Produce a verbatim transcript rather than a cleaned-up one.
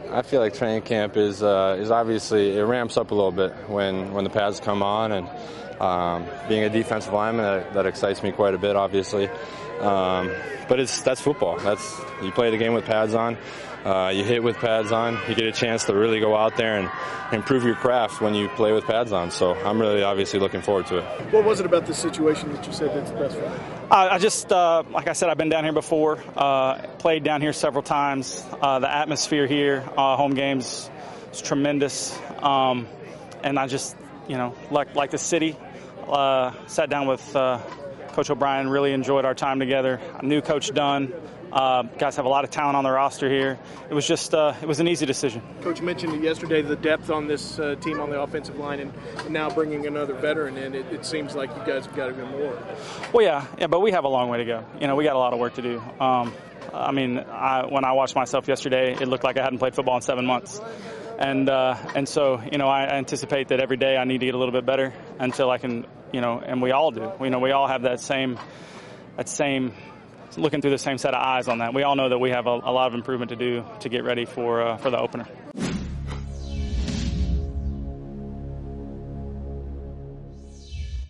I feel like training camp is uh, is obviously, it ramps up a little bit when, when the pads come on, and um, being a defensive lineman, that, that excites me quite a bit, obviously. Um, but it's that's football. That's you play the game with pads on. Uh, you hit with pads on. You get a chance to really go out there and improve your craft when you play with pads on. So I'm really obviously looking forward to it. What was it about this situation that you said that's the best for you? Uh, I just, uh, like I said, I've been down here before, uh, played down here several times. Uh, the atmosphere here, uh, home games, is tremendous. Um, and I just, you know, like like the city, uh, sat down with uh, Coach O'Brien, really enjoyed our time together. I knew Coach Dunn. Uh, guys have a lot of talent on the roster here. It was just, uh, it was an easy decision. Coach mentioned yesterday the depth on this uh, team on the offensive line, and, and now bringing another veteran in, it, it seems like you guys have got even more. Well, yeah, yeah, but we have a long way to go. You know, we got a lot of work to do. Um, I mean, I, when I watched myself yesterday, it looked like I hadn't played football in seven months. And uh, and so, you know, I anticipate that every day I need to get a little bit better until I can, you know, and we all do. You know, we all have that same, that same, looking through the same set of eyes on that. We all know that we have a, a lot of improvement to do to get ready for uh, for the opener.